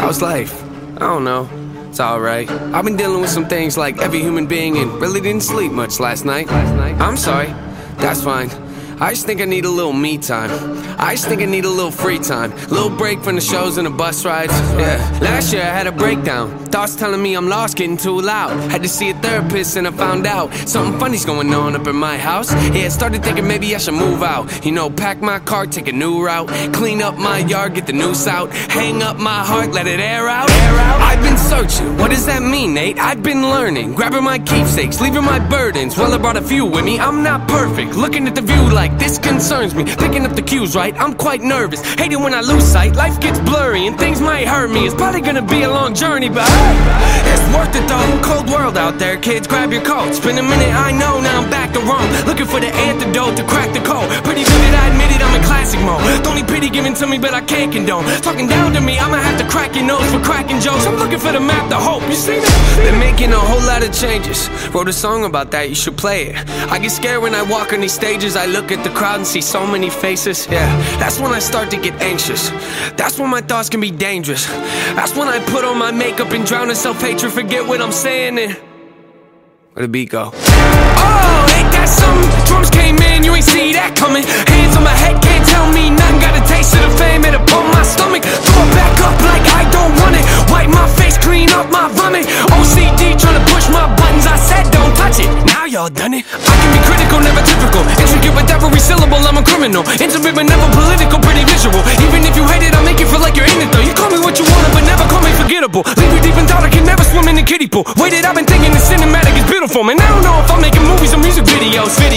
How's life? I don't know. It's alright. I've been dealing with some things like every human being and really didn't sleep much last night. I'm sorry. That's fine. I just think I need a little me time. I just think I need a little free time. A little break from the shows and the bus rides. Yeah. Last year I had a breakdown. Thoughts telling me I'm lost, getting too loud. Had to see a therapist and I found out something funny's going on up in my house. Yeah, started thinking maybe I should move out. You know, pack my car, take a new route. Clean up my yard, get the noose out. Hang up my heart, let it air out. I've been searching, what does that mean, Nate? I've been learning, grabbing my keepsakes, leaving my burdens. Well, I brought a few with me, I'm not perfect. Looking at the view like this concerns me. Picking up the cues right, I'm quite nervous. Hating when I lose sight, life gets blurry and things might hurt me. It's probably gonna be a long journey, but it's worth it though. Cold world out there, kids, grab your coats. Been a minute, I know, now I'm back to Rome. Looking for the antidote to crack the code. Pretty good, I admit it, I'm in classic mode. Don't need pity given to me, but I can't condone. Talking down to me, I'ma have to crack your nose for cracking jokes. I'm looking for the map, the hope, you see that? Been making a whole lot of changes. Wrote a song about that, you should play it. I get scared when I walk on these stages. I look at the crowd and see so many faces. Yeah, that's when I start to get anxious. That's when my thoughts can be dangerous. That's when I put on my makeup and drown in self-hatred. Forget what I'm saying and where'd the beat go? Oh, ain't that something? Drums came in, you ain't see that coming. Hands on my head, can't tell me nothing. Got a taste of the fame, it'll pump my stomach. Throw it back up like I don't want it. Wipe my face, clean up my vomit. OCD trying to push my buttons. I said don't touch it, now y'all done it. I can be critical, never typical. Intricate with every syllable, I'm a criminal. Intimate but never political, pretty visual. Even if you hate it, I'll make you feel like you're in it though. You call me what you want, but never call me forgettable. Leave you deep in thought, I can never swim in the kiddie pool. Waited, I've been thinking the cinematic is beautiful. Man, I don't know if I'm making movies or music videos.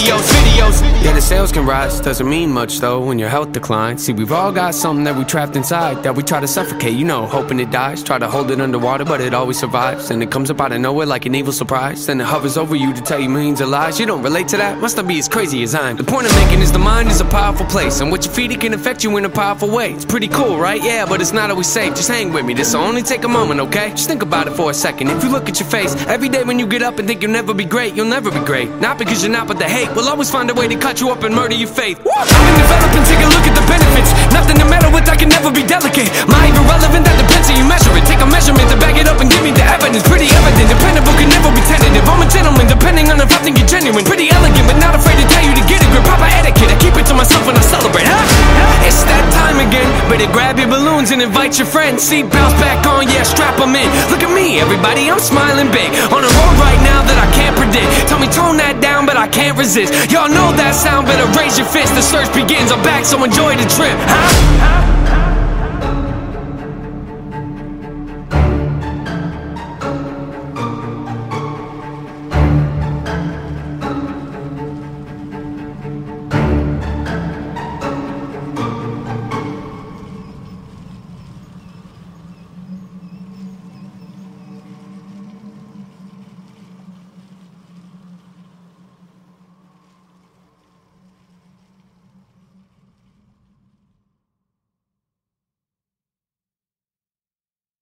Yeah, the sales can rise, doesn't mean much though when your health declines. See, we've all got something that we trapped inside that we try to suffocate, you know, hoping it dies. Try to hold it underwater, but it always survives. And it comes up out of nowhere like an evil surprise. Then it hovers over you to tell you millions of lies. You don't relate to that? Must not be as crazy as I'm. The point I'm making is the mind is a powerful place, and what you feed it can affect you in a powerful way. It's pretty cool, right? Yeah, but it's not always safe. Just hang with me, this'll only take a moment, okay? Just think about it for a second. If you look at your face every day when you get up and think you'll never be great, you'll never be great. Not because you're not, but the hate will always find a way to cut you up and murder your faith. I've been developing, take a look at the benefits. Nothing to meddle with, I can never be delicate. My irrelevant, that depends how you measure it. Take a measurement to back it up and give me the evidence. Pretty evident, dependable, can never be tentative. I'm a gentleman, depending on if I think you're genuine. Pretty elegant, but not afraid to tell you to get a grip. Proper etiquette, I keep it to myself when I celebrate. It's that time again. Better grab your balloons and invite your friends. Seatbelts back on, yeah, strap them in. Look at me, everybody, I'm smiling big. On a road right now that I can't predict. Tell me tone that down, but I can't resist. Y'all know that sound, better raise your fist. The search begins, I'm back, so enjoy the trip, huh?